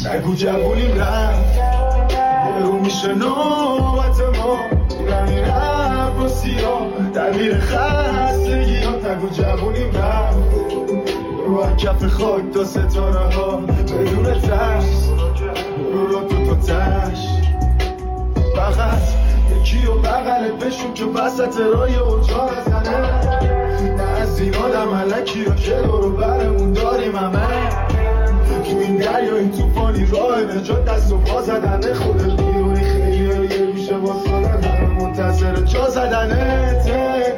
نگو جوونیم رفت رو میشه نوبت ما ایرانی رفت و سیاه دبیر خستگی ها. نگو جوونیم رفت رو کف خاک تا ستاره ها بدون ترس رو تو تش فقط یکی و بغلت بشون که وسط رای اجار زنه. نه از این آدم ملکی ها که رو برمون داریم همه تو این دریا این توفانی راه نجات دست و پا زدنه. خودت بیرونی خیلی یه میشه واسه منتظر جا زدنه.